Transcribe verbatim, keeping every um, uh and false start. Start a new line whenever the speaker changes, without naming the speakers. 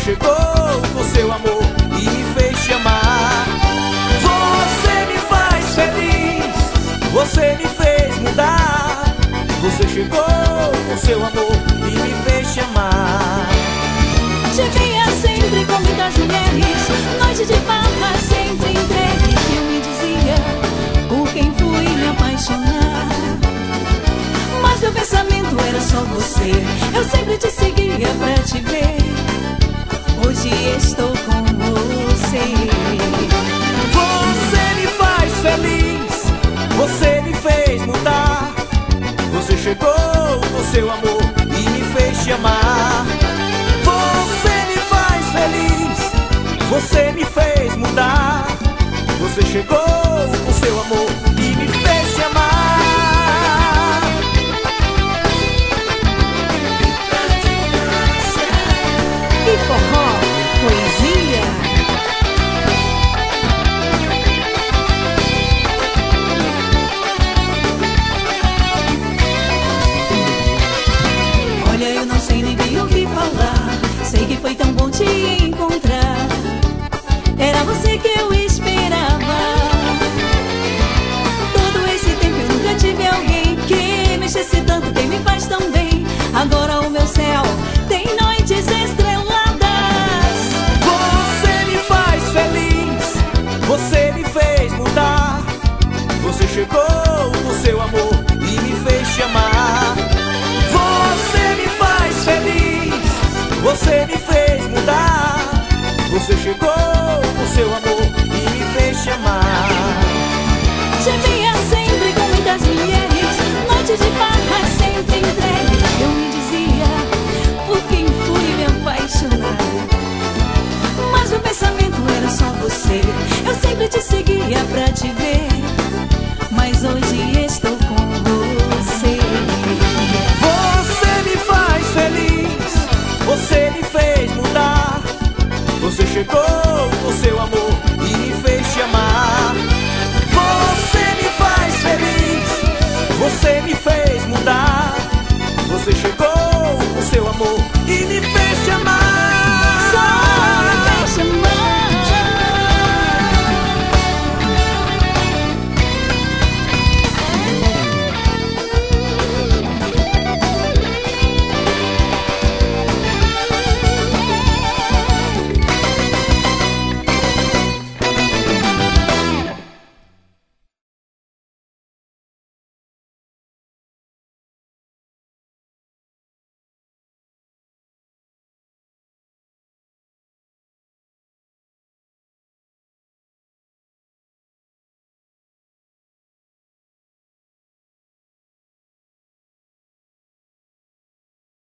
chegou com seu amor e me fez te amar. Você me faz feliz, você me fez mudar. Você chegou com seu amor e me fez te amar.
Te via sempre com muitas mulheres, noite de farra sempre entregue. Eu me dizia por quem fui me apaixonar, mas meu pensamento era só você. Eu sempre te seguia pra te ver. Hoje estou com você.
Você me faz feliz, você me fez mudar. Você chegou com seu amor e me fez te amar. Você me faz feliz, você me fez mudar. Você chegou com seu amor e me fez te amar.
E forró, poesia. Olha, eu não sei nem bem o que falar. Sei que foi tão bom te encontrar. Era você que eu esperava. Todo esse tempo eu nunca tive alguém que mexesse tanto, que me faz tão bem. Agora o meu céu tem noites estreladas.
Você me faz feliz, você me fez mudar. Você chegou com seu amor e me fez te amar. Você me faz feliz, você me fez mudar. Você chegou com seu amor e me fez te amar.
Te via sempre com muitas mulheres, noite de farra sempre entregue. Eu me dizia por quem fui me apaixonar, mas meu pensamento era só você. Eu sempre te seguia pra te ver, mas hoje estou com você.
Você me faz feliz, você me fez mudar. Você chegou com seu amor e me fez te amar. Você me faz feliz, você me fez mudar. Você chegou com seu amor e me fez